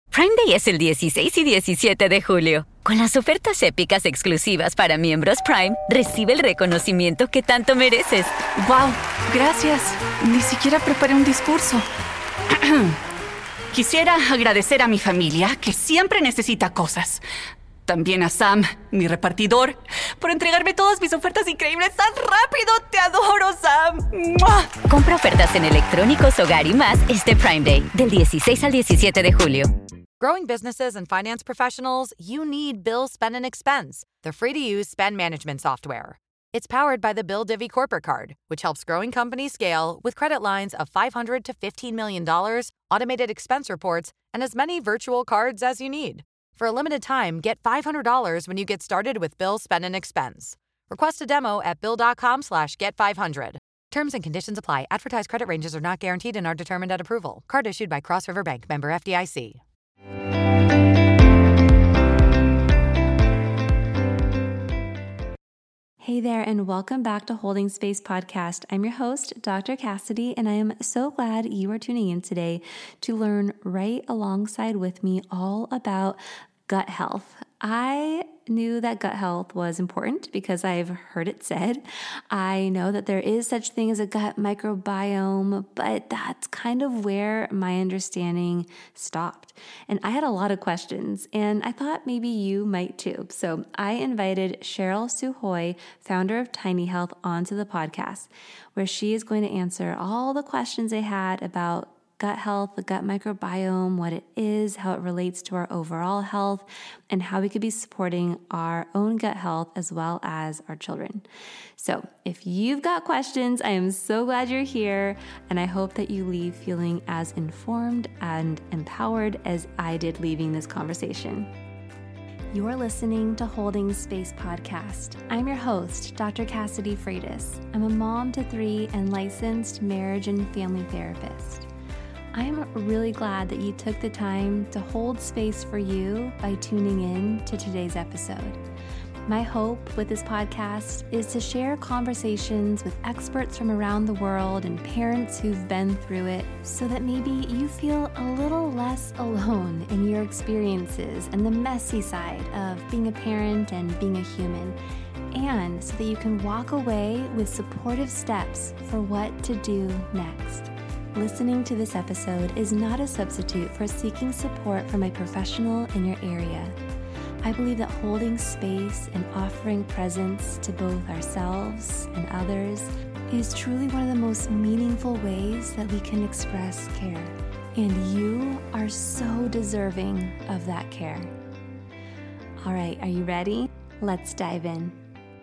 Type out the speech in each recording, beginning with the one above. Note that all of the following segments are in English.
Prime Day es el 16 y 17 de julio. Con las ofertas épicas exclusivas para miembros Prime, recibe el reconocimiento que tanto mereces. ¡Wow! Gracias. Ni siquiera preparé un discurso. Quisiera agradecer a mi familia, que siempre necesita cosas. También a Sam, mi repartidor, por entregarme todas mis ofertas increíbles tan rápido. ¡Te adoro, Sam! ¡Mua! Compra ofertas en electrónicos, hogar y más este Prime Day, del 16 al 17 de julio. Growing businesses and finance professionals, you need Bill Spend and Expense, the free-to-use spend management software. It's powered by the Bill Divvy Corporate Card, which helps growing companies scale with credit lines of $500 to $15 million, automated expense reports, and as many virtual cards as you need. For a limited time, get $500 when you get started with Bill Spend and Expense. Request a demo at bill.com/get500. Terms and conditions apply. Advertised credit ranges are not guaranteed and are determined at approval. Card issued by Cross River Bank, member FDIC. Hey there, and welcome back to Holding Space Podcast. I'm your host, Dr. Cassidy, and I am so glad you are tuning in today to learn right alongside with me all about gut health. I knew that gut health was important because I've heard it said. I know that there is such thing as a gut microbiome, but that's kind of where my understanding stopped. And I had a lot of questions, and I thought maybe you might too. So I invited Cheryl Suhoi, founder of Tiny Health, onto the podcast, where she is going to answer all the questions I had about gut health, the gut microbiome, what it is, how it relates to our overall health, and how we could be supporting our own gut health as well as our children. So if you've got questions, I am so glad you're here, and I hope that you leave feeling as informed and empowered as I did leaving this conversation. You are listening to Holding Space Podcast. I'm your host, Dr. Cassidy Freitas. I'm a mom to 3 and licensed marriage and family therapist. I'm really glad that you took the time to hold space for you by tuning in to today's episode. My hope with this podcast is to share conversations with experts from around the world and parents who've been through it so that maybe you feel a little less alone in your experiences and the messy side of being a parent and being a human, and so that you can walk away with supportive steps for what to do next. Listening to this episode is not a substitute for seeking support from a professional in your area. I believe that holding space and offering presence to both ourselves and others is truly one of the most meaningful ways that we can express care. And you are so deserving of that care. All right, are you ready? Let's dive in.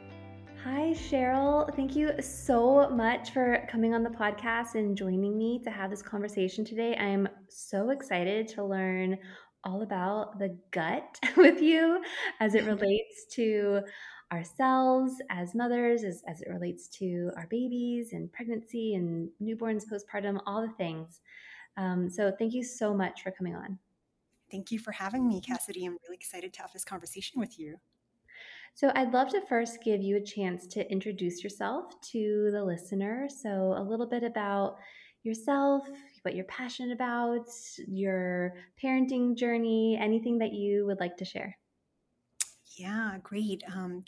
Hi, Cheryl. Thank you so much for coming on the podcast and joining me to have this conversation today. I am so excited to learn all about the gut with you as it relates to ourselves as mothers, as it relates to our babies and pregnancy and newborns, postpartum, all the things. So thank you so much for coming on. Thank you for having me, Cassidy. I'm really excited to have this conversation with you. So I'd love to first give you a chance to introduce yourself to the listener. So a little bit about yourself, what you're passionate about, your parenting journey, anything that you would like to share. Yeah, great.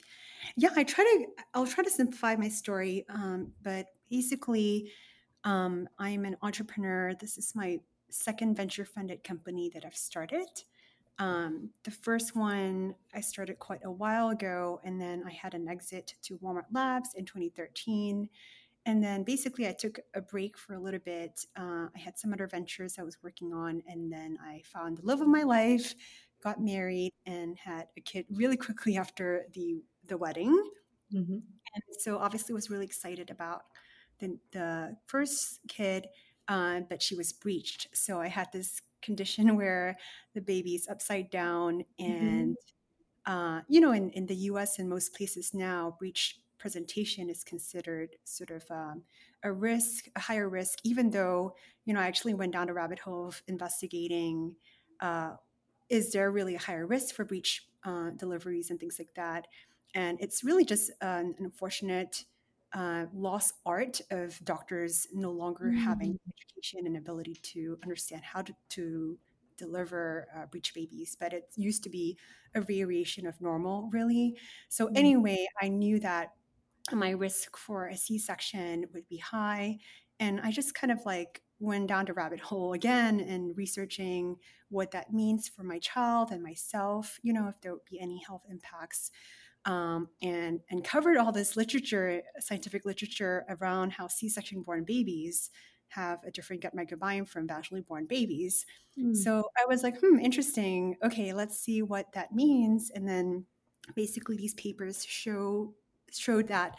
I'll try to simplify my story. But basically, I'm an entrepreneur. This is my second venture funded company that I've started. The first one I started quite a while ago, and then I had an exit to Walmart Labs in 2013. And then basically I took a break for a little bit. I had some other ventures I was working on, and then I found the love of my life, got married, and had a kid really quickly after the wedding. Mm-hmm. And so obviously was really excited about the first kid, but she was breached. So I had this condition where the baby's upside down, and in the US and most places now, breech presentation is considered sort of a higher risk, even though I actually went down a rabbit hole of investigating is there really a higher risk for breech deliveries and things like that. And it's really just an unfortunate lost art of doctors no longer having education and ability to understand how to deliver breech babies, but it used to be a variation of normal, really. So anyway, I knew that my risk for a C-section would be high. And I just kind of like went down the rabbit hole again and researching what that means for my child and myself, if there would be any health impacts. And covered all this literature, scientific literature around how C-section born babies have a different gut microbiome from vaginally born babies. So I was like, interesting. Okay, let's see what that means. And then basically these papers showed that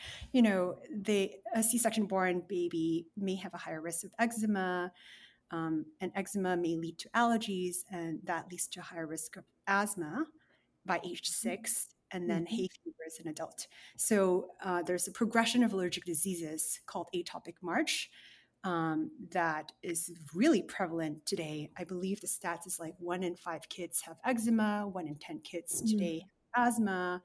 a C-section born baby may have a higher risk of eczema, and eczema may lead to allergies, and that leads to a higher risk of asthma by age 6, and then hay fever as an adult. So there's a progression of allergic diseases called atopic March that is really prevalent today. I believe the stats is like 1 in 5 kids have eczema, 1 in 10 kids today have asthma.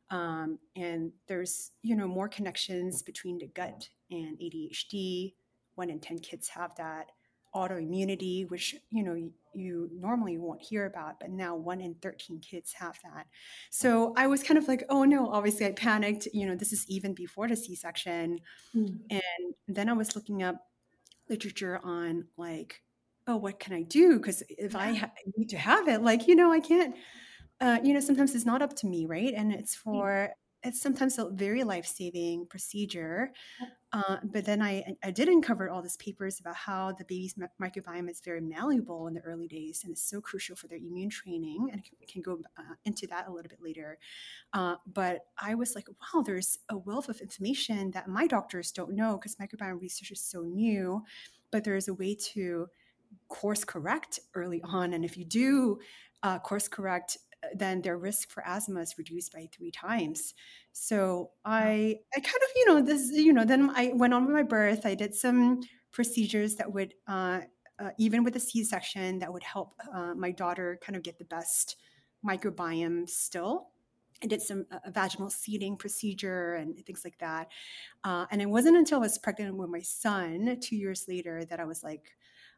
And there's, more connections between the gut and ADHD. 1 in 10 kids have that. Autoimmunity, which, you normally won't hear about, but now 1 in 13 kids have that. So I was kind of like, oh no, obviously I panicked, this is even before the C-section. And then I was looking up literature on like, oh, what can I do? Because if I need to have it, like, I can't, sometimes it's not up to me, right? And it's sometimes a very life-saving procedure. But then I did uncover all these papers about how the baby's microbiome is very malleable in the early days, and it's so crucial for their immune training. And I can go into that a little bit later. But I was like, wow, there's a wealth of information that my doctors don't know because microbiome research is so new. But there's a way to course correct early on. And if you do course correct, then their risk for asthma is reduced by 3 times. So I kind of, then I went on with my birth. I did some procedures that would, even with a C-section, that would help my daughter kind of get the best microbiome still. I did some vaginal seeding procedure and things like that. And it wasn't until I was pregnant with my son 2 years later that I was like,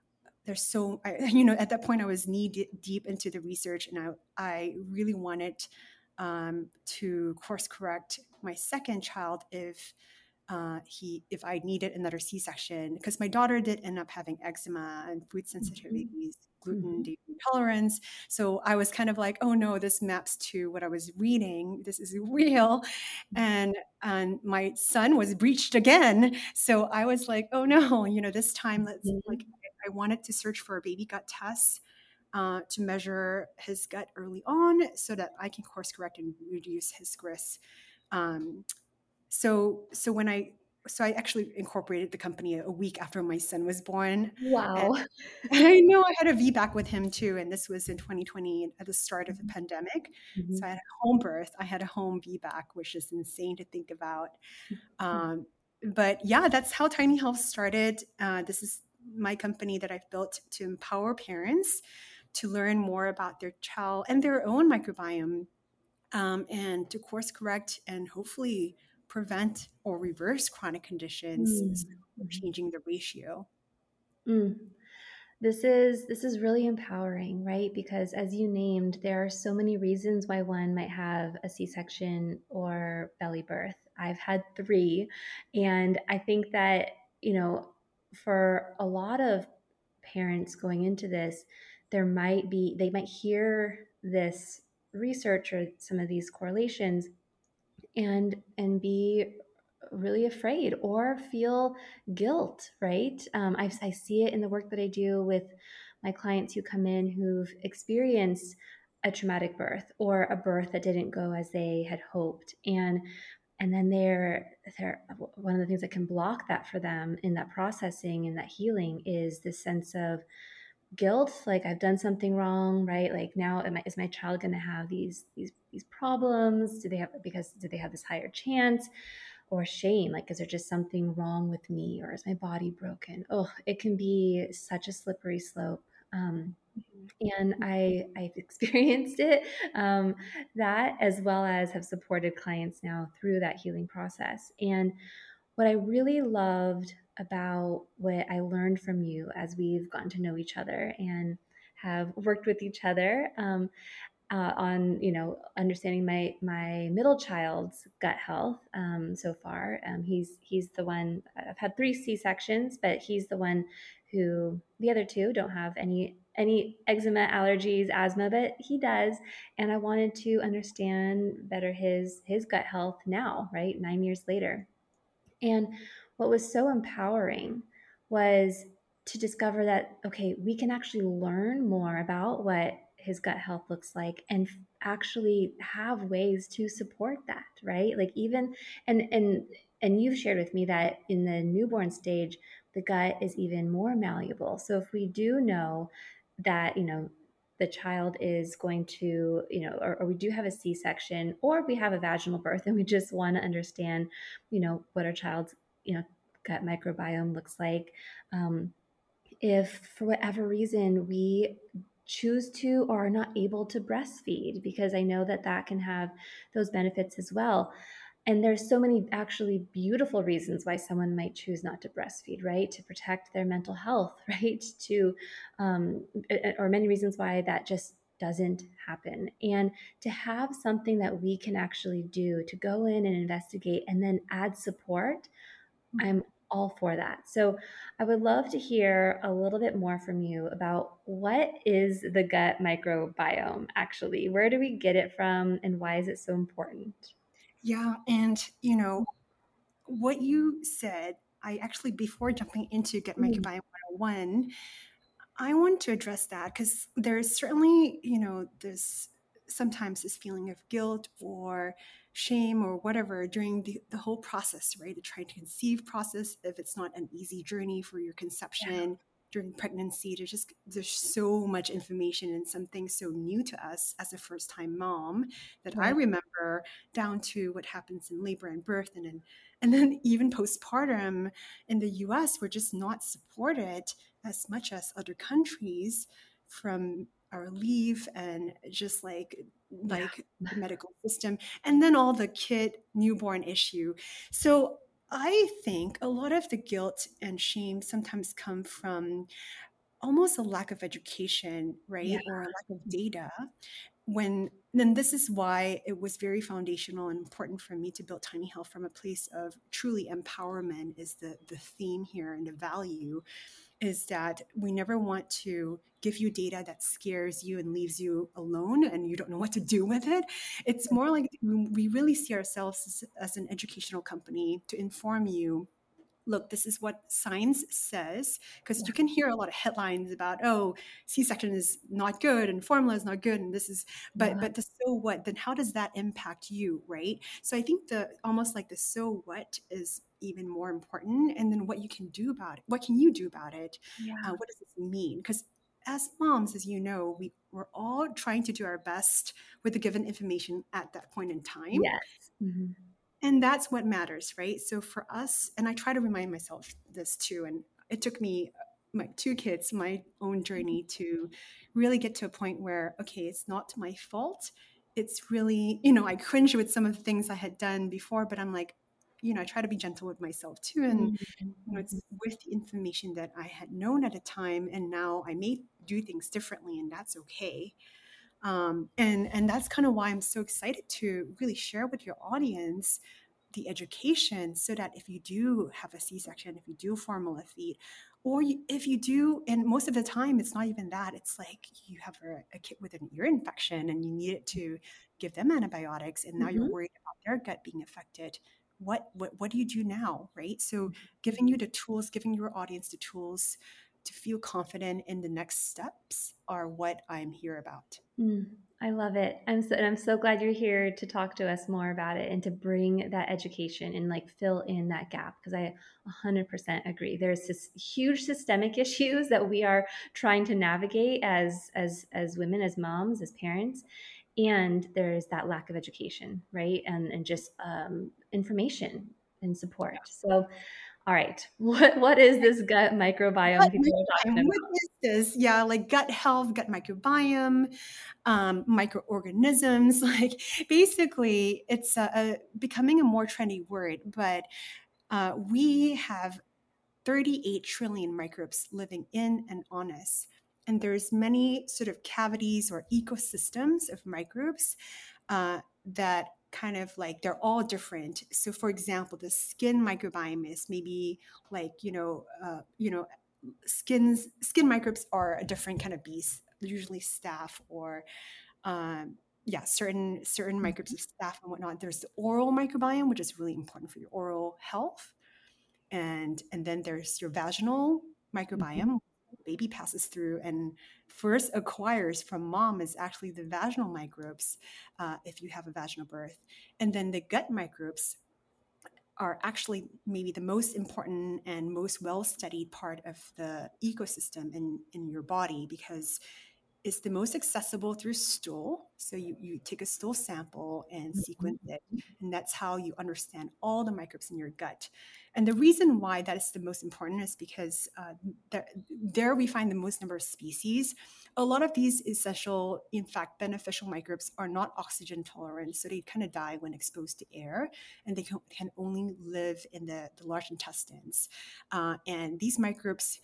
at that point I was knee deep into the research, and I really wanted to course correct my second child if I needed another C-section, because my daughter did end up having eczema and food sensitivities, gluten intolerance. So I was kind of like, oh no, this maps to what I was reading. This is real. And my son was breached again. So I was like, oh no, this time I wanted to search for a baby gut test to measure his gut early on so that I can course correct and reduce his risk. So I actually incorporated the company a week after my son was born. Wow. And I know I had a VBAC with him too. And this was in 2020 at the start of the pandemic. So I had a home birth. I had a home VBAC, which is insane to think about. But yeah, that's how Tiny Health started. This is my company that I've built to empower parents to learn more about their child and their own microbiome, and to course correct and hopefully prevent or reverse chronic conditions, changing the ratio. This is really empowering, right? Because as you named, there are so many reasons why one might have a C-section or belly birth. I've had 3, and I think that, for a lot of parents going into this, they might hear this research or some of these correlations and be really afraid or feel guilt, right? I see it in the work that I do with my clients who come in who've experienced a traumatic birth or a birth that didn't go as they had hoped, and then they're one of the things that can block that for them in that processing and that healing is this sense of guilt, like I've done something wrong, right? Like now is my child going to have these problems? Do they have this higher chance? Or shame, like is there just something wrong with me, or is my body broken? Oh, it can be such a slippery slope. And I've experienced it, that, as well as have supported clients now through that healing process. And what I really loved about what I learned from you as we've gotten to know each other and have worked with each other on, understanding my middle child's gut health so far. He's the one. I've had 3 C-sections, but he's the one who the other 2 don't have any eczema, allergies, asthma, but he does. And I wanted to understand better his gut health now, right? 9 years later. And what was so empowering was to discover that, okay, we can actually learn more about what his gut health looks like and actually have ways to support that, right? Like even, and you've shared with me that in the newborn stage, the gut is even more malleable. So if we do know that, the child is going to, or we do have a C-section or we have a vaginal birth and we just want to understand, what our child's, gut microbiome looks like. If for whatever reason we choose to or are not able to breastfeed, because I know that can have those benefits as well. And there's so many actually beautiful reasons why someone might choose not to breastfeed, right? To protect their mental health, right? Or many reasons why that just doesn't happen. And to have something that we can actually do to go in and investigate and then add support, I'm all for that. So I would love to hear a little bit more from you about what is the gut microbiome actually? Where do we get it from and why is it so important? Yeah. And, what you said, I actually, before jumping into Gut Microbiome 101, I want to address that because there's certainly, there's sometimes this feeling of guilt or shame or whatever during the whole process, right? The trying to conceive process, if it's not an easy journey for your conception. During pregnancy, there's so much information and something so new to us as a first-time mom that I remember, down to what happens in labor and birth, and then even postpartum in the US, we're just not supported as much as other countries from our leave and just like the medical system, and then all the kid newborn issue. So I think a lot of the guilt and shame sometimes come from almost a lack of education, right? Or a lack of data. Then this is why it was very foundational and important for me to build Tiny Health from a place of truly empowerment is the theme here, and the value is that we never want to give you data that scares you and leaves you alone and you don't know what to do with it. It's more like we really see ourselves as an educational company to inform you, look, this is what science says, because you can hear a lot of headlines about, oh, C-section is not good and formula is not good and this is, but the so what, then how does that impact you, right? So I think almost like the so what is even more important, and then what you can do about it. What can you do about it? What does this mean? Because as moms, as you know, we're all trying to do our best with the given information at that point in time. Yes. Mm-hmm. And that's what matters, right? So for us, and I try to remind myself this too, and it took me, my 2 kids, my own journey to really get to a point where, okay, it's not my fault. It's really, I cringe with some of the things I had done before, but I'm like, I try to be gentle with myself too. And, it's with the information that I had known at a time, and now I may do things differently, and that's okay. And that's kind of why I'm so excited to really share with your audience the education, so that if you do have a C-section, if you do formula feed, or if you do, and most of the time it's not even that, it's like you have a kid with an ear infection and you needed to give them antibiotics, and now you're worried about their gut being affected. What do you do now, right? So giving you the tools, giving your audience the tools to feel confident in the next steps are what I'm here about. I love it. I'm so glad you're here to talk to us more about it and to bring that education and like fill in that gap, because I 100% agree. There's this huge systemic issues that we are trying to navigate as women, as moms, as parents, and there's that lack of education, right? And just information and support. So all right, what is this gut microbiome people are talking about? What is this? Yeah, like gut health, gut microbiome, microorganisms. Like basically, it's becoming a more trendy word, but we have 38 trillion microbes living in and on us. and there's many sort of cavities or ecosystems of microbes that kind of like, they're all different. So for example, the skin microbiome is maybe like, skin microbes are a different kind of beast, usually staph or certain microbes of staph and whatnot. There's the oral microbiome, which is really important for your oral health. And then there's your vaginal microbiome. Baby passes through and first acquires from mom is actually the vaginal microbes, if you have a vaginal birth. And then the gut microbes are actually maybe the most important and most well-studied part of the ecosystem in your body, because it's the most accessible through stool. So you take a stool sample and sequence it, and that's how you understand all the microbes in your gut. And the reason why that is the most important is because there we find the most number of species. A lot of these essential, in fact, beneficial microbes are not oxygen tolerant, so they kind of die when exposed to air, and they can only live in the large intestines. And these microbes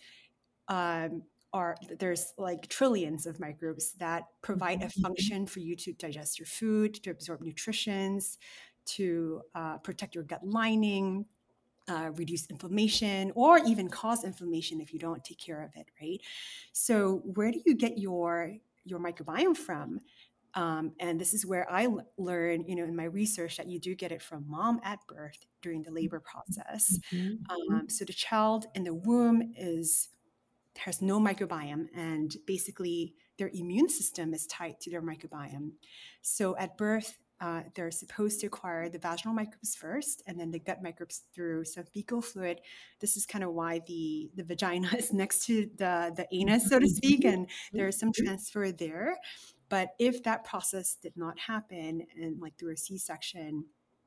there's like trillions of microbes that provide a function for you to digest your food, to absorb nutrients, to protect your gut lining, reduce inflammation, or even cause inflammation if you don't take care of it, right? So where do you get your microbiome from? And this is where I learned, in my research, that you do get it from mom at birth during the labor process. So the child in the womb has no microbiome, and basically their immune system is tied to their microbiome. So at birth, they're supposed to acquire the vaginal microbes first, and then the gut microbes through some fecal fluid. This is kind of why the vagina is next to the anus, so to speak, and there is some transfer there. But if that process did not happen, and like through a C-section,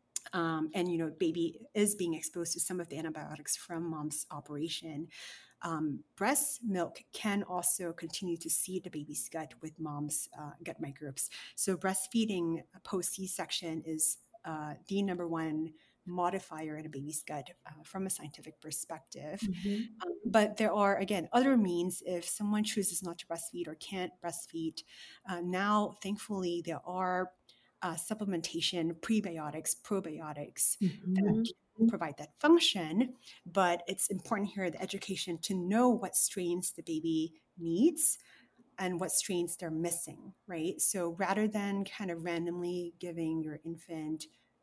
and baby is being exposed to some of the antibiotics from mom's operation, breast milk can also continue to seed the baby's gut with mom's gut microbes. So breastfeeding post C-section is the number one modifier in a baby's gut from a scientific perspective. But there are, again, other means if someone chooses not to breastfeed or can't breastfeed. Now, thankfully, there are supplementation, prebiotics, probiotics that can provide that function. But it's important here, the education, to know what strains the baby needs and what strains they're missing, right? So rather than kind of randomly giving your infant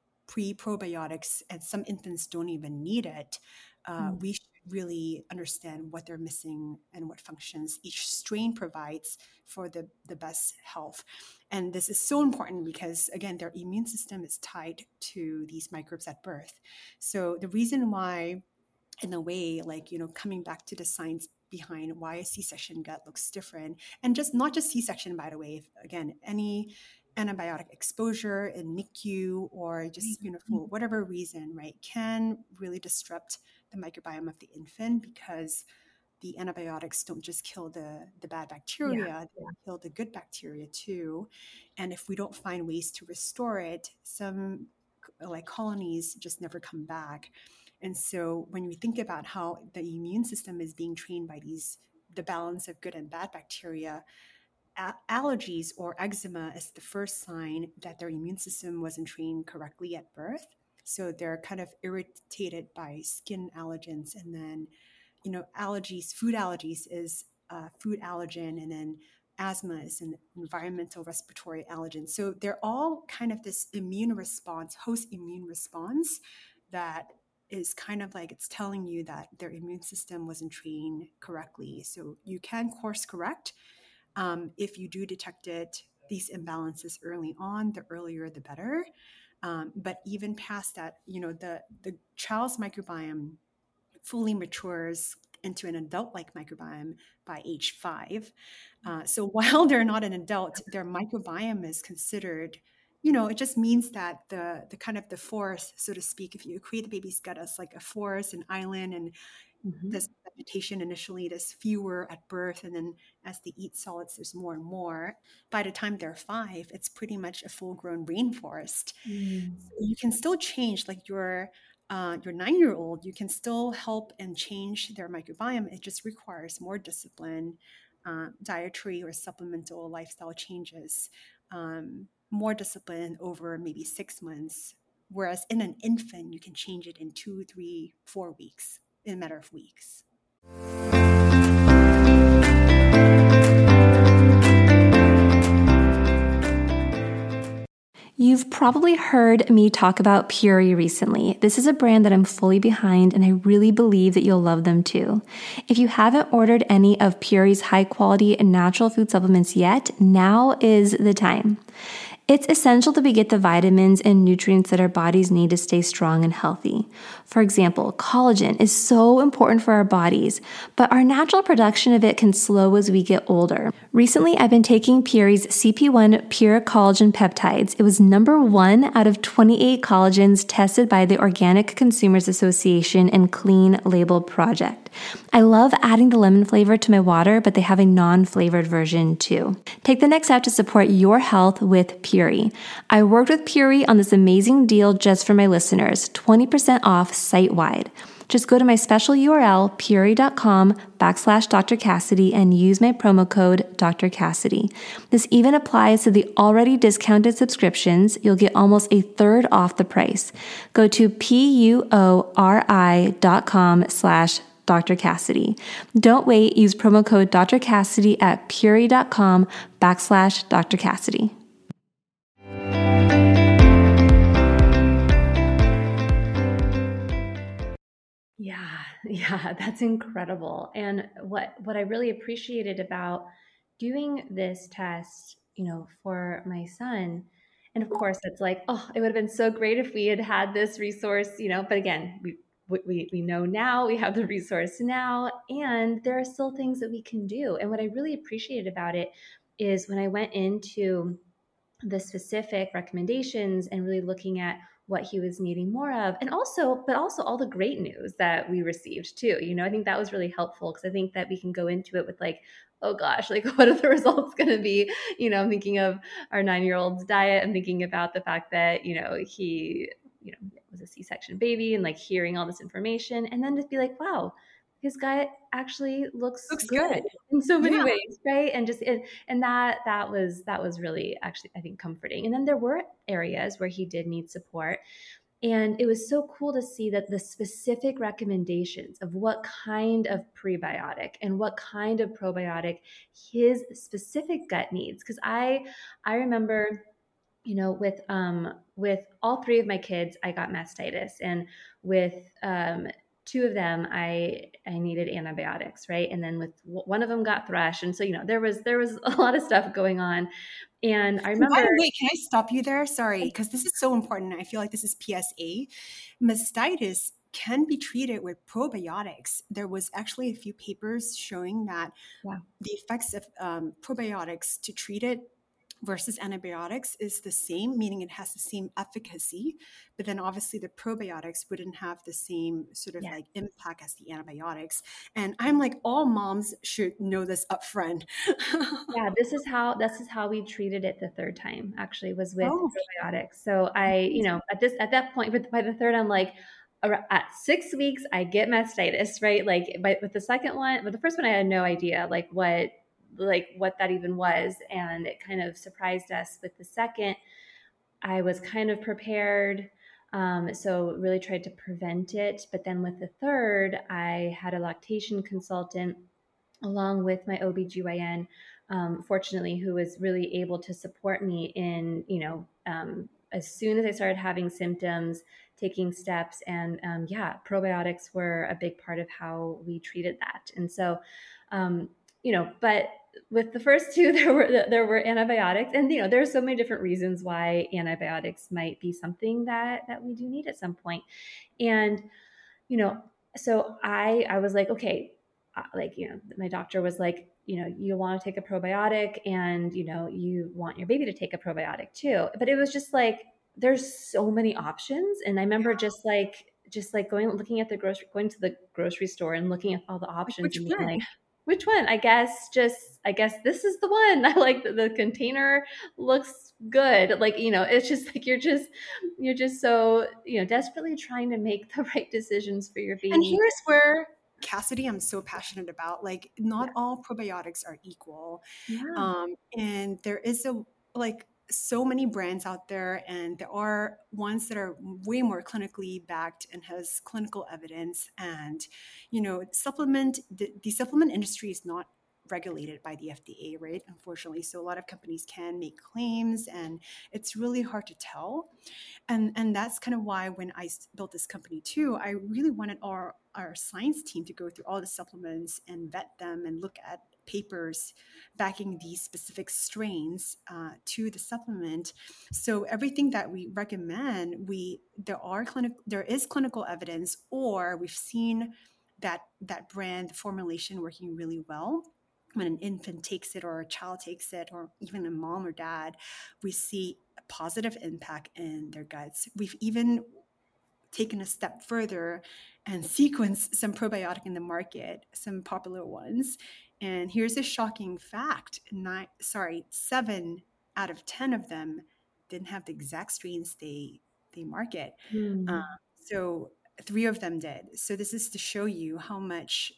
probiotics, and some infants don't even need it, we should really understand what they're missing and what functions each strain provides for the best health. And this is so important because, again, their immune system is tied to these microbes at birth. So the reason why, in a way, like, coming back to the science behind why a C-section gut looks different, and not just C-section, by the way, again, any antibiotic exposure in NICU or just, for whatever reason, right, can really disrupt the microbiome of the infant, because the antibiotics don't just kill the bad bacteria, they kill the good bacteria too. And if we don't find ways to restore it, some like colonies just never come back. And so when we think about how the immune system is being trained by the balance of good and bad bacteria, allergies or eczema is the first sign that their immune system wasn't trained correctly at birth. So they're kind of irritated by skin allergens, and then, allergies, food allergies is food allergen, and then asthma is an environmental respiratory allergen. So they're all kind of this immune response, host immune response, that is kind of like it's telling you that their immune system wasn't trained correctly. So you can course correct if you do detect these imbalances early on. The earlier, the better. But even past that, the child's microbiome fully matures into an adult-like microbiome by age 5. So while they're not an adult, their microbiome is considered, it just means that the kind of the forest, so to speak, if you equate the baby's gut as like a forest, an island, and this vegetation initially, there's fewer at birth, and then as they eat solids, there's more and more. By the time they're 5, it's pretty much a full-grown rainforest. So you can still change, like your 9-year-old, you can still help and change their microbiome. It just requires more discipline, dietary or supplemental lifestyle changes, more discipline over maybe 6 months. Whereas in an infant, you can change it in 2, 3, 4 weeks, in a matter of weeks. You've probably heard me talk about Puori recently. This is a brand that I'm fully behind, and I really believe that you'll love them too. If you haven't ordered any of Puori's high quality and natural food supplements yet, now is the time. It's essential that we get the vitamins and nutrients that our bodies need to stay strong and healthy. For example, collagen is so important for our bodies, but our natural production of it can slow as we get older. Recently, I've been taking Puori's CP1 Pure Collagen Peptides. It was number 1 out of 28 collagens tested by the Organic Consumers Association and Clean Label Project. I love adding the lemon flavor to my water, but they have a non-flavored version too. Take the next step to support your health with Puori. I worked with Puori on this amazing deal just for my listeners, 20% off site-wide. Just go to my special URL, puori.com/Dr. Cassidy, and use my promo code Dr. Cassidy. This even applies to the already discounted subscriptions. You'll get almost a third off the price. Go to puori.com/Dr. Cassidy. Don't wait. Use promo code Dr. Cassidy at puori.com/Dr. Cassidy. Yeah, that's incredible. And what I really appreciated about doing this test, for my son, and of course it's like, oh, it would have been so great if we had had this resource, but again, we know now, we have the resource now, and there are still things that we can do. And what I really appreciated about it is when I went into the specific recommendations and really looking at what he was needing more of, but also all the great news that we received too. I think that was really helpful, because I think that we can go into it with like, oh gosh, like what are the results going to be? I'm thinking of our 9-year-old's diet. I'm thinking about the fact that, he, was a C-section baby, and like hearing all this information, and then just be like, wow, his gut actually looks good in so many ways, right? And just and that was really actually, I think, comforting. And then there were areas where he did need support, and it was so cool to see that the specific recommendations of what kind of prebiotic and what kind of probiotic his specific gut needs. Because I remember, with all 3 of my kids, I got mastitis, and with 2 of them, I needed antibiotics, right? And then with one of them got thrush, and so there was a lot of stuff going on. And I remember. By the way, can I stop you there? Sorry, because this is so important. I feel like this is PSA. Mastitis can be treated with probiotics. There was actually a few papers showing that the effects of probiotics to treat it versus antibiotics is the same, meaning it has the same efficacy, but then obviously the probiotics wouldn't have the same sort of like impact as the antibiotics. And I'm like, all moms should know this upfront. Yeah, this is how we treated it the 3rd time, actually, was with probiotics. So I, at that point, by the 3rd, I'm like, at 6 weeks, I get mastitis, right? Like, with the second one, but the first one, I had no idea what that even was. And it kind of surprised us. With the second, I was kind of prepared. So really tried to prevent it. But then with the 3rd, I had a lactation consultant along with my OBGYN, fortunately, who was really able to support me in, as soon as I started having symptoms, taking steps. And probiotics were a big part of how we treated that. And so, but with the first 2, there were antibiotics, and there are so many different reasons why antibiotics might be something that we do need at some point. And so I was like, okay, my doctor was like, you want to take a probiotic, and you want your baby to take a probiotic too. But it was just like, there's so many options. And I remember just looking at going to the grocery store and looking at all the options, and being like, which one? I guess this is the one. I like the container looks good. Like, it's just like, you're just so, desperately trying to make the right decisions for your baby. And here's where Cassidy, I'm so passionate about. Like, not all probiotics are equal. Yeah. And there is like so many brands out there, and there are ones that are way more clinically backed and has clinical evidence. And, the supplement industry is not regulated by the FDA, right? Unfortunately. So a lot of companies can make claims, and it's really hard to tell. And that's kind of why when I built this company too, I really wanted our science team to go through all the supplements and vet them and look at papers backing these specific strains to the supplement. So everything that we recommend, there is clinical evidence, or we've seen that brand formulation working really well. When an infant takes it, or a child takes it, or even a mom or dad, we see a positive impact in their guts. We've even taken a step further and sequenced some probiotic in the market, some popular ones. And here's a shocking fact: 7 out of 10 of them didn't have the exact strains they market. Hmm. So 3 of them did. So this is to show you how much,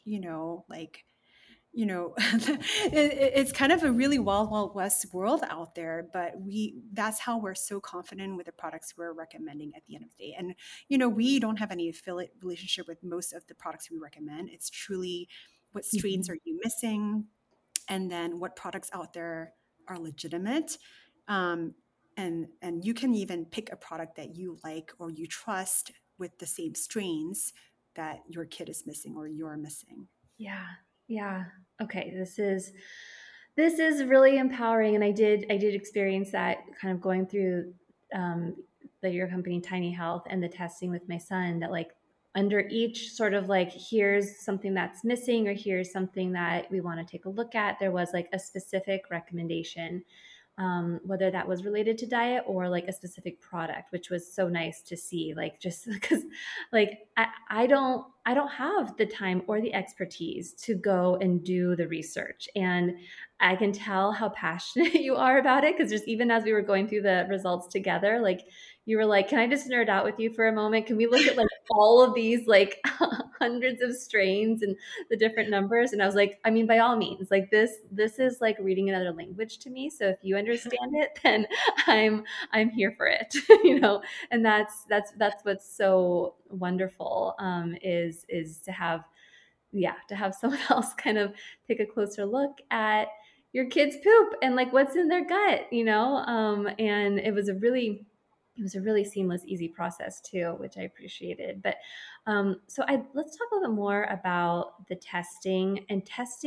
it's kind of a really wild west world out there, but that's how we're so confident with the products we're recommending at the end of the day. And we don't have any affiliate relationship with most of the products we recommend. It's truly, what strains are you missing, and then what products out there are legitimate. And you can even pick a product that you like or you trust with the same strains that your kid is missing or you're missing. Yeah. Yeah. Okay. This is really empowering. And I did experience that kind of going through your company, Tiny Health, and the testing with my son, that like under each sort of like, here's something that's missing, or here's something that we want to take a look at, there was like a specific recommendation, whether that was related to diet or like a specific product, which was so nice to see. Like, just because like I don't have the time or the expertise to go and do the research. And I can tell how passionate you are about it, because just even as we were going through the results together, like you were like, can I just nerd out with you for a moment? Can we look at like all of these like hundreds of strains and the different numbers? And I was like, I mean, by all means, like this is like reading another language to me. So if you understand it, then I'm here for it, and that's what's so wonderful, is to have someone else kind of take a closer look at your kid's poop and like what's in their gut, and it was a really seamless, easy process too, which I appreciated. But so let's talk a little bit more about the testing and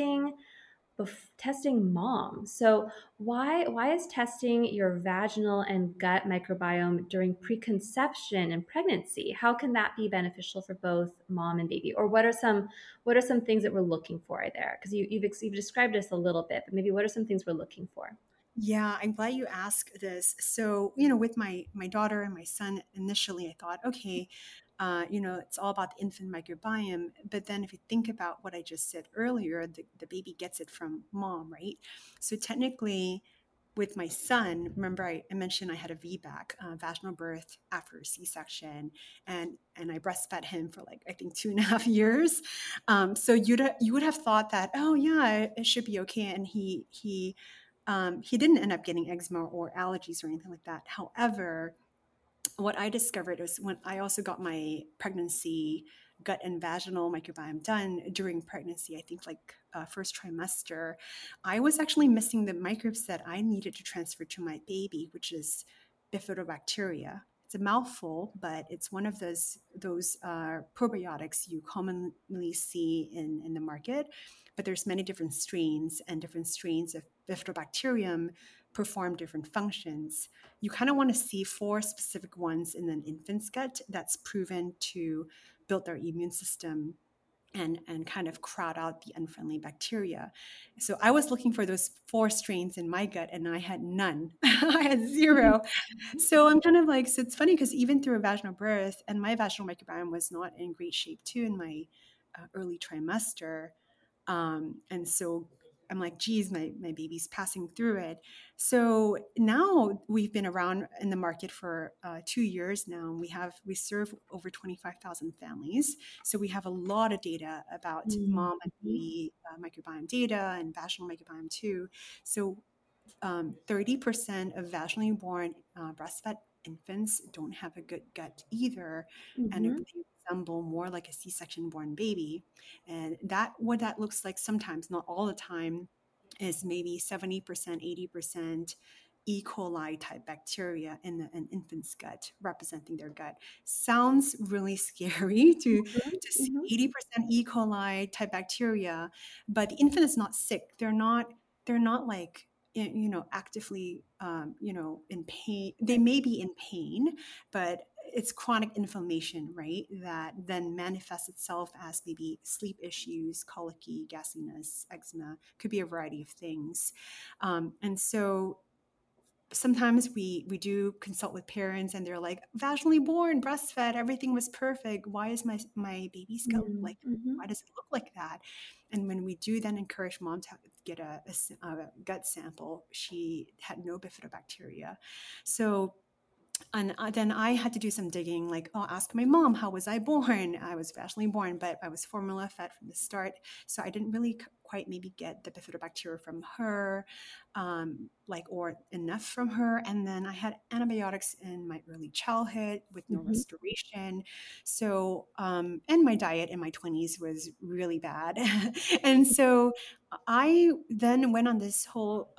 testing mom. So why is testing your vaginal and gut microbiome during preconception and pregnancy? How can that be beneficial for both mom and baby? Or what are some things that we're looking for there? Because you've described this a little bit, but maybe what are some things we're looking for? Yeah, I'm glad you asked this. So, with my daughter and my son, initially I thought, okay, it's all about the infant microbiome. But then if you think about what I just said earlier, the baby gets it from mom, right? So technically, with my son, remember I mentioned I had a VBAC, vaginal birth after a C-section, and I breastfed him for like, I think 2.5 years. So you would have thought that, oh yeah, it should be okay. And he didn't end up getting eczema or allergies or anything like that. However, what I discovered was when I also got my pregnancy gut and vaginal microbiome done during pregnancy, I think like first trimester, I was actually missing the microbes that I needed to transfer to my baby, which is bifidobacteria. It's a mouthful, but it's one of those probiotics you commonly see in the market. But there's many different strains, and different strains of bifidobacterium perform different functions. You kind of want to see 4 specific ones in an infant's gut that's proven to build their immune system and kind of crowd out the unfriendly bacteria. So I was looking for those 4 strains in my gut, and I had none. I had 0. So I'm kind of like, so it's funny because even through a vaginal birth, and my vaginal microbiome was not in great shape too in my early trimester. And so I'm like, geez, my baby's passing through it. So now we've been around in the market for 2 years now. And we serve over 25,000 families. So we have a lot of data about mom and baby microbiome data and vaginal microbiome too. So 30% of vaginally born breastfed infants don't have a good gut either, and they resemble more like a C-section born baby. And what that looks like sometimes, not all the time, is maybe 70%, 80% E. coli type bacteria in an infant's gut, representing their gut. Sounds really scary to see 80% E. coli type bacteria, but the infant is not sick. They're not like, actively, in pain. They may be in pain, but it's chronic inflammation, right? That then manifests itself as maybe sleep issues, colicky, gasiness, eczema, could be a variety of things. And so sometimes we do consult with parents and they're like, vaginally born, breastfed, everything was perfect. Why is my baby's gut like, why does it look like that? And when we do then encourage mom to get a gut sample, she had no bifidobacteria. So, and then I had to do some digging, like, ask my mom, how was I born? I was vaginally born, but I was formula fed from the start. So I didn't really quite maybe get the bifidobacteria from her, or enough from her. And then I had antibiotics in my early childhood with no restoration. So, and my diet in my 20s was really bad. And so I then went on this whole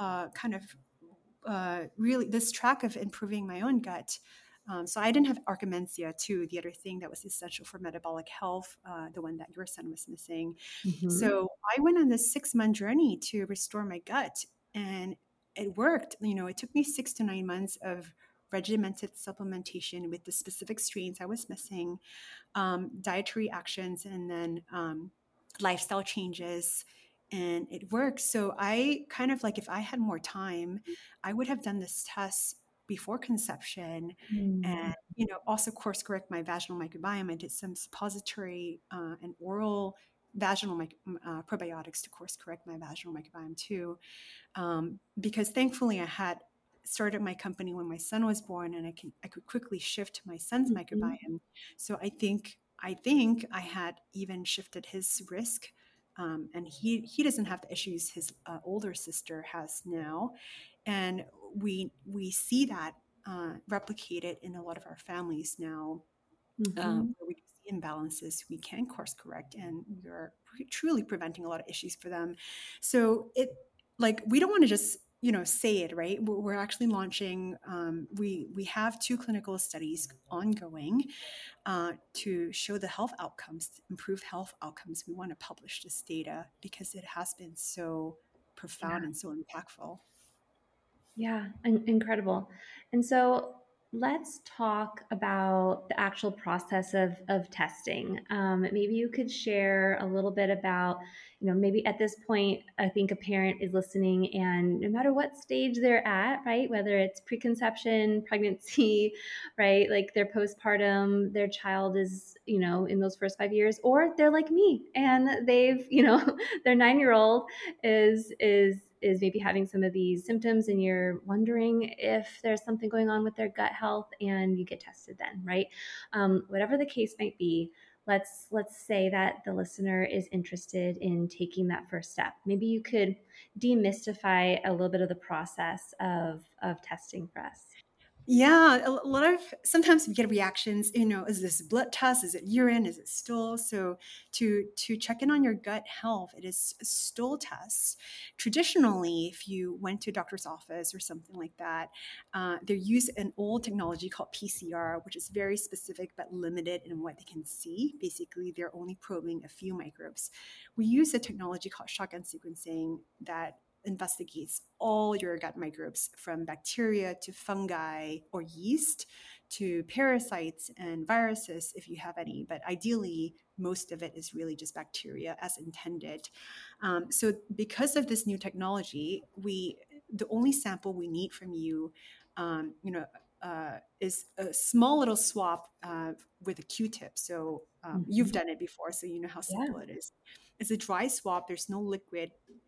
really this track of improving my own gut. So I didn't have Akkermansia too, the other thing that was essential for metabolic health, the one that your son was missing. So I went on this 6-month journey to restore my gut, and it worked. It took me 6 to 9 months of regimented supplementation with the specific strains I was missing, dietary actions, and then lifestyle changes. And it works. So I kind of like, if I had more time, I would have done this test before conception and, also course correct my vaginal microbiome. I did some suppository and oral vaginal probiotics to course correct my vaginal microbiome too. Because thankfully I had started my company when my son was born, and I could quickly shift to my son's microbiome. So I think I had even shifted his risk. And he doesn't have the issues his older sister has now, and we see that replicated in a lot of our families now, where we see imbalances, we can course correct, and we're truly preventing a lot of issues for them. So we don't want to just say it, right? We're actually launching. We have 2 clinical studies ongoing to show the health outcomes, improve health outcomes. We want to publish this data because it has been so profound and so impactful. Yeah, incredible. And so let's talk about the actual process of testing. Maybe you could share a little bit about, maybe at this point, I think a parent is listening, and no matter what stage they're at, right, whether it's preconception, pregnancy, right, like they're postpartum, their child is, in those first 5 years, or they're like me and they've, their 9-year-old is maybe having some of these symptoms, and you're wondering if there's something going on with their gut health, and you get tested then, right? Whatever the case might be, let's say that the listener is interested in taking that first step. Maybe you could demystify a little bit of the process of testing for us. Yeah, a lot of sometimes we get reactions, is this blood test? Is it urine? Is it stool? So to check in on your gut health, it is a stool test. Traditionally, if you went to a doctor's office or something like that, they use an old technology called PCR, which is very specific but limited in what they can see. Basically, they're only probing a few microbes. We use a technology called shotgun sequencing that investigates all your gut microbes, from bacteria to fungi or yeast to parasites and viruses if you have any, but ideally most of it is really just bacteria as intended. So because of this new technology, the only sample we need from you is a small little swab with a Q-tip. So you've done it before, so you know how simple it is. It's a dry swab. There's no liquid.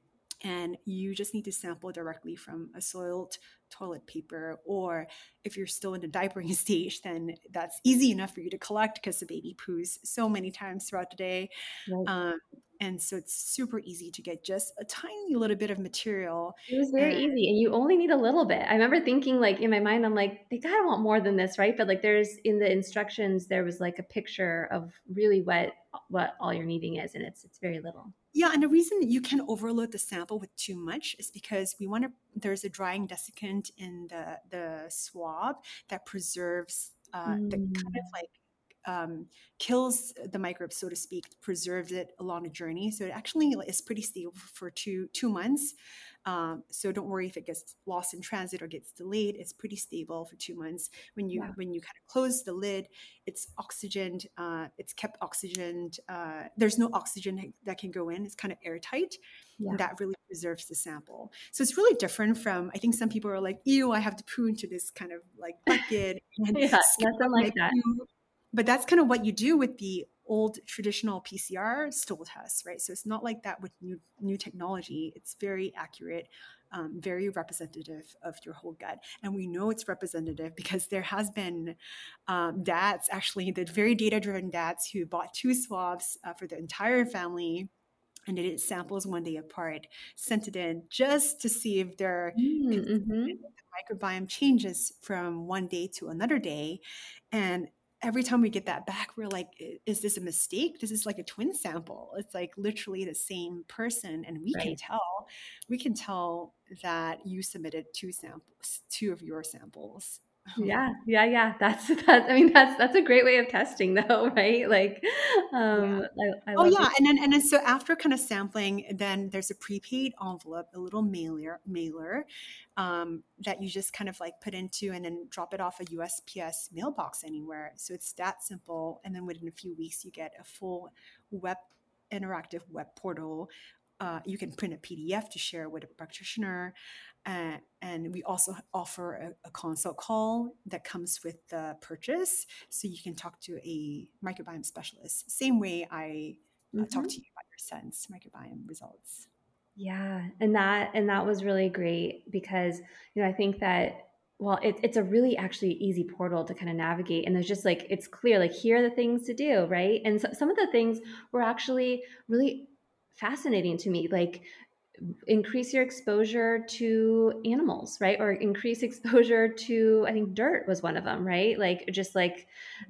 And you just need to sample directly from a soiled toilet paper. Or if you're still in the diapering stage, then that's easy enough for you to collect because the baby poos so many times throughout the day. Right. And so it's super easy to get just a tiny little bit of material. It was very And easy, and you only need a little bit. I remember thinking, like, in my mind, I'm like, they gotta want more than this, right? But like, there's in the instructions, there was like a picture of really what all you're needing is, and it's very little. yeah, and the reason you can overload the sample with too much is because there's a drying desiccant in the swab that preserves, that kind of like kills the microbes, so to speak, preserves it along the journey. So it actually is pretty stable for two months. So don't worry if it gets lost in transit or gets delayed. It's pretty stable for 2 months. When you kind of close the lid, it's oxygened. It's kept oxygened. There's no oxygen that can go in. It's kind of airtight. Yeah. And that really preserves the sample. So it's really different from, I think some people are like, ew, I have to poo into this kind of like bucket. And Yeah, nothing like that. But that's kind of what you do with the old traditional PCR stool tests, right? So it's not like that with new technology. It's very accurate, very representative of your whole gut. And we know it's representative because there has been dads, actually, the very data-driven dads who bought 2 swabs for the entire family and they did samples one day apart, sent it in just to see if their microbiome changes from one day to another day. And every time we get that back, we're like, is this a mistake? This is like a twin sample. It's like literally the same person. And we can tell that you submitted 2 of your samples. Yeah. That's I mean, that's a great way of testing though, right? Like, I love it. And then so after kind of sampling, then there's a prepaid envelope, a little mailer that you just kind of like put into and then drop it off a USPS mailbox anywhere. So it's that simple. And then within a few weeks, you get a full interactive web portal. You can print a PDF to share with a practitioner. And we also offer a consult call that comes with the purchase. So you can talk to a microbiome specialist. Same way I talk to you about your son's microbiome results. Yeah. And that was really great because, I think that, well, it's a really actually easy portal to kind of navigate. And there's just like, it's clear, like, here are the things to do. Right. And so, some of the things were actually really fascinating to me, like increase your exposure to animals, right? Or increase exposure to, I think dirt was one of them, right? Like just like,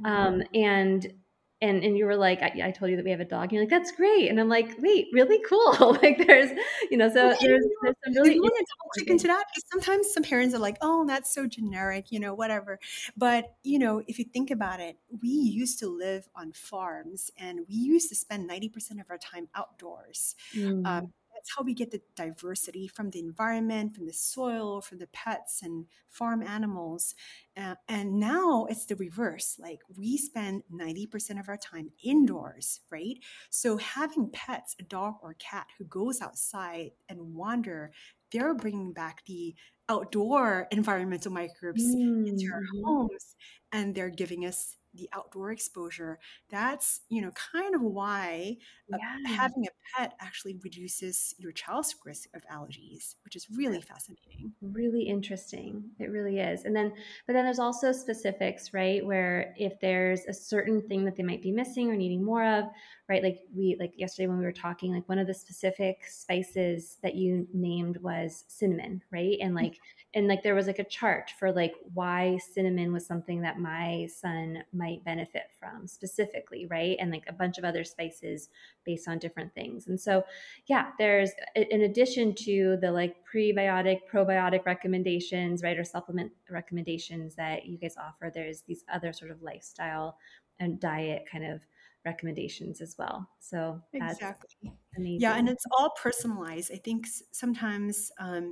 and you were like, I told you that we have a dog. And you're like, that's great. And I'm like, wait, really cool. Like there's, so there's some really. You want to double click into that? Because sometimes some parents are like, oh, that's so generic, whatever. But, if you think about it, we used to live on farms and we used to spend 90% of our time outdoors. That's how we get the diversity from the environment, from the soil, from the pets and farm animals. And now it's the reverse. Like we spend 90% of our time indoors, right? So having pets, a dog or a cat who goes outside and wander, they're bringing back the outdoor environmental microbes into our homes, and they're giving us the outdoor exposure. That's, kind of why having a pet actually reduces your child's risk of allergies, which is really fascinating. Really interesting. It really is. But then there's also specifics, right? Where if there's a certain thing that they might be missing or needing more of, right? Like yesterday when we were talking, like one of the specific spices that you named was cinnamon, right? And there was like a chart for like why cinnamon was something that my son might benefit from specifically, right? And like a bunch of other spices based on different things. And so, yeah, there's, in addition to the like prebiotic, probiotic recommendations, right? Or supplement recommendations that you guys offer, there's these other sort of lifestyle and diet kind of recommendations as well. So that's exactly amazing. Yeah, and it's all personalized. I think sometimes,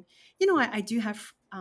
I do have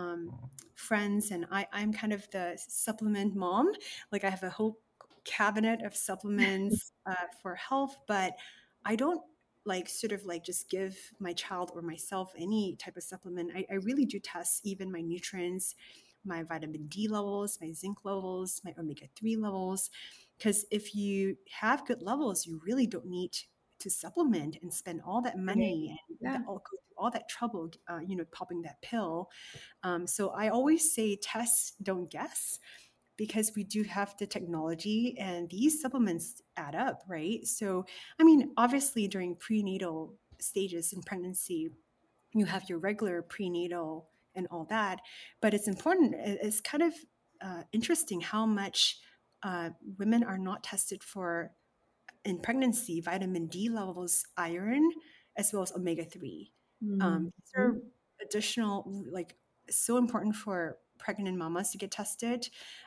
friends, and I'm kind of the supplement mom. Like I have a whole cabinet of supplements for health, but I don't sort of just give my child or myself any type of supplement. I really do test even my nutrients, my vitamin D levels, my zinc levels, my omega-3 levels. Because if you have good levels, you really don't need to supplement and spend all that money and Yeah. go through all that trouble, popping that pill. So I always say test, don't guess, because we do have the technology and these supplements add up, right? So, I mean, obviously during prenatal stages in pregnancy, you have your regular prenatal and all that, but it's important. It's kind of interesting how much women are not tested for in pregnancy: vitamin D levels, iron, as well as omega-3. These are additional, like, so important for pregnant mamas to get tested,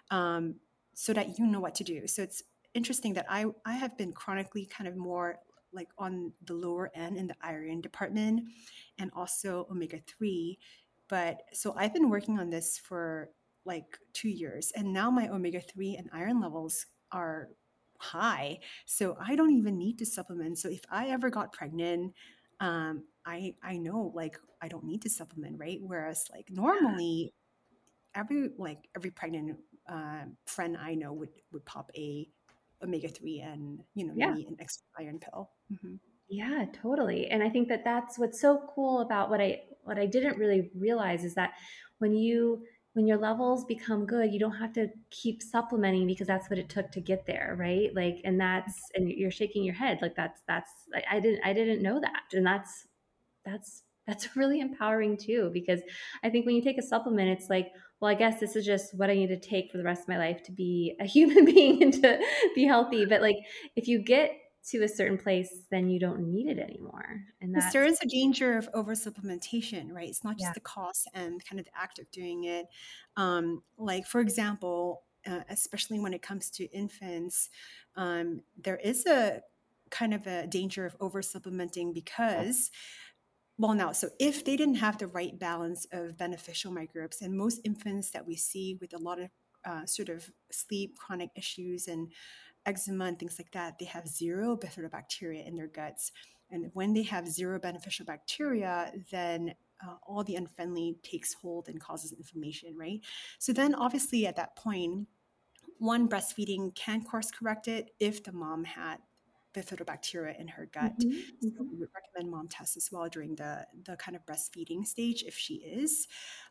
so that you know what to do. So it's interesting that I have been chronically kind of more like on the lower end in the iron department and also omega-3. But so I've been working on this for like 2 years, and now my omega-3 and iron levels are high. So I don't even need to supplement. So if I ever got pregnant, I know, like, I don't need to supplement, right? Whereas like normally every pregnant friend I know would pop a omega-3 and Yeah. maybe an extra iron pill. Mm-hmm. Yeah, totally. And I think that that's what's so cool about what I didn't really realize is that when your levels become good, you don't have to keep supplementing because that's what it took to get there, right? Like, and you're shaking your head like that's like I didn't know that, and that's really empowering too, because I think when you take a supplement, it's like, well, I guess this is just what I need to take for the rest of my life to be a human being and to be healthy. But like, if you get to a certain place, then you don't need it anymore. And Because there that's, is a danger of oversupplementation, right? It's not yeah. just the cost and kind of the act of doing it. Like, for example, especially when it comes to infants, there is a kind of a danger of oversupplementing because, well, now, so if they didn't have the right balance of beneficial microbes, and most infants that we see with a lot of sort of sleep chronic issues and eczema and things like that, they have zero bifidobacteria in their guts. And when they have zero beneficial bacteria, then all the unfriendly takes hold and causes inflammation, right? So then obviously at that point, one, breastfeeding can course correct it if the mom had bifidobacteria in her gut. So we would recommend mom tests as well during the kind of breastfeeding stage if she is.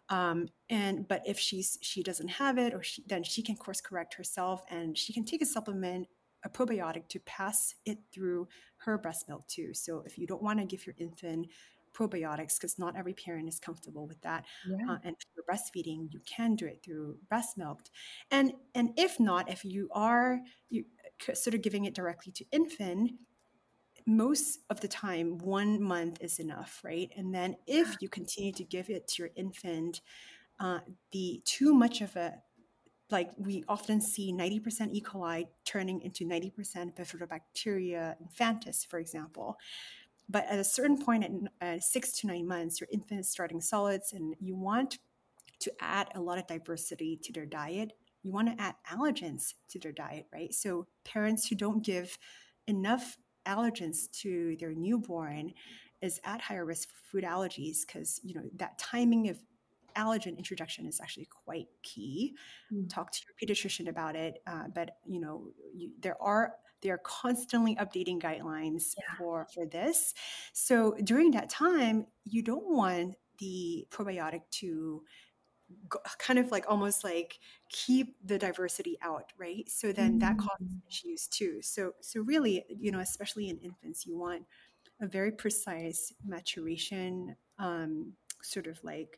But if she doesn't have it, then she can course correct herself, and she can take a supplement, a probiotic, to pass it through her breast milk too. So if you don't want to give your infant probiotics, because not every parent is comfortable with that, and if you're breastfeeding, you can do it through breast milk. And if not, if you sort of giving it directly to infant, most of the time 1 month is enough, right? And then if you continue to give it to your infant, the too much of a, like, we often see 90% E. coli turning into 90% bifidobacteria infantis, for example. But at a certain point at 6 to 9 months, your infant is starting solids, and you want to add a lot of diversity to their diet. You want to add allergens to their diet, right? So parents who don't give enough allergens to their newborn is at higher risk for food allergies, because that timing of allergen introduction is actually quite key. Talk to your pediatrician about it. But they are constantly updating guidelines for this. So during that time, you don't want the probiotic to kind of like almost like keep the diversity out, right? So then that causes issues too. So really, especially in infants, you want a very precise maturation sort of like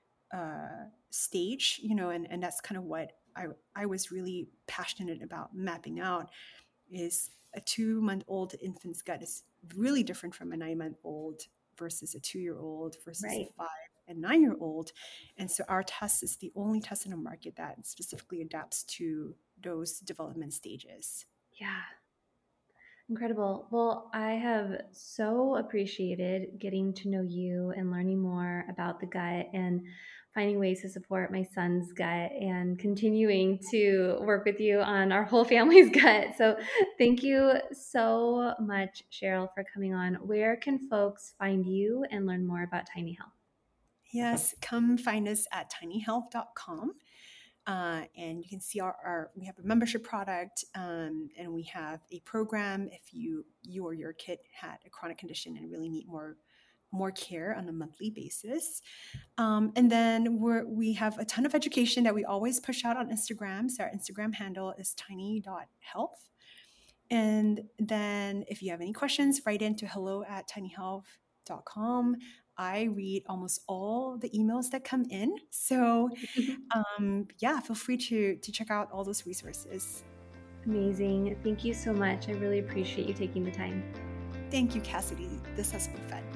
stage, and that's kind of what I was really passionate about mapping out. Is a 2-month-old infant's gut is really different from a 9-month-old versus a 2-year-old versus a 5 and 9-year-old. And so our test is the only test in the market that specifically adapts to those development stages. Yeah. Incredible. Well, I have so appreciated getting to know you and learning more about the gut and finding ways to support my son's gut and continuing to work with you on our whole family's gut. So thank you so much, Cheryl, for coming on. Where can folks find you and learn more about Tiny Health? Yes, come find us at tinyhealth.com. And you can see we have a membership product, and we have a program if you or your kid had a chronic condition and really need more care on a monthly basis. And then we have a ton of education that we always push out on Instagram. So our Instagram handle is tiny.health. And then if you have any questions, write into hello@tinyhealth.com. I read almost all the emails that come in. So feel free to check out all those resources. Amazing. Thank you so much. I really appreciate you taking the time. Thank you, Cassidy. This has been fun.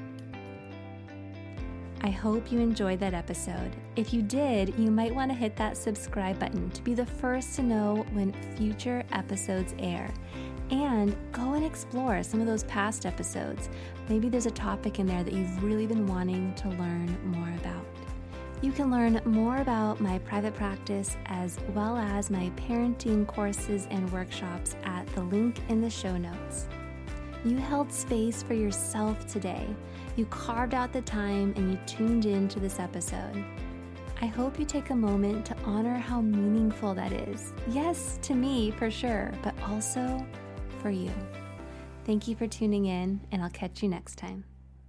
I hope you enjoyed that episode. If you did, you might want to hit that subscribe button to be the first to know when future episodes air. And go and explore some of those past episodes. Maybe there's a topic in there that you've really been wanting to learn more about. You can learn more about my private practice as well as my parenting courses and workshops at the link in the show notes. You held space for yourself today. You carved out the time and you tuned in to this episode. I hope you take a moment to honor how meaningful that is. Yes, to me for sure, but also for you. Thank you for tuning in, and I'll catch you next time.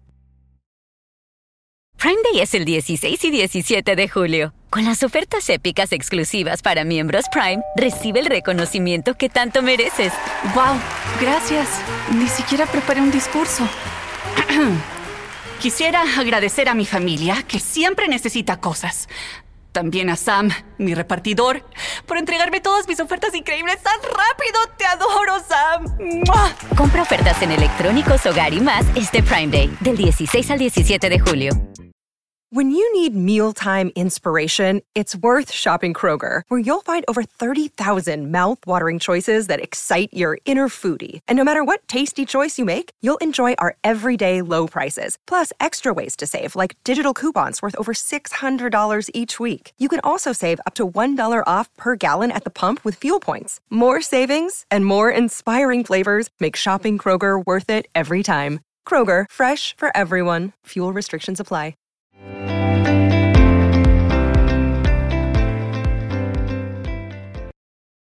Prime Day es el 16 y 17 de julio. Con las ofertas épicas exclusivas para miembros Prime, recibe el reconocimiento que tanto mereces. ¡Wow! Gracias. Ni siquiera preparé un discurso. Quisiera agradecer a mi familia, que siempre necesita cosas. También a Sam, mi repartidor, por entregarme todas mis ofertas increíbles tan rápido. ¡Te adoro, Sam! ¡Mua! Compra ofertas en electrónicos, hogar y más este Prime Day, del 16 al 17 de julio. When you need mealtime inspiration, it's worth shopping Kroger, where you'll find over 30,000 mouth-watering choices that excite your inner foodie. And no matter what tasty choice you make, you'll enjoy our everyday low prices, plus extra ways to save, like digital coupons worth over $600 each week. You can also save up to $1 off per gallon at the pump with fuel points. More savings and more inspiring flavors make shopping Kroger worth it every time. Kroger, fresh for everyone. Fuel restrictions apply.